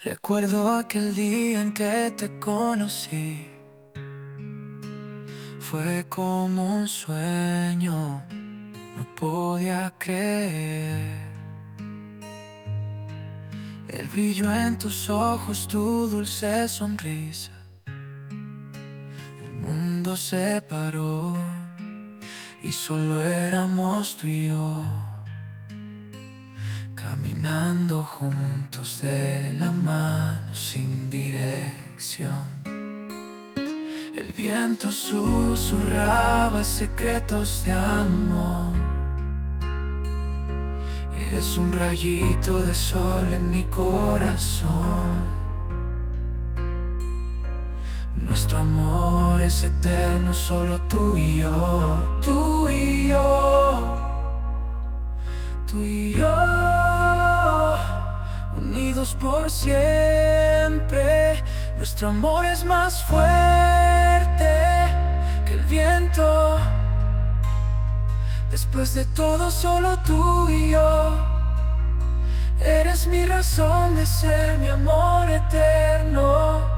Recuerdo aquel día en que te conocí. Fue como un sueño, no podía creer el brillo en tus ojos, tu dulce sonrisa. El mundo se paró y solo éramos tú y yo, caminando juntos de la mano sin dirección. El viento susurraba secretos de amor. Eres un rayito de sol en mi corazón. Nuestro amor es eterno, solo tú y yo. Tú y yo. Tú y yo, unidos por siempre. Nuestro amor es más fuerte que el viento. Después de todo, solo tú y yo. Eres mi razón de ser, mi amor eterno.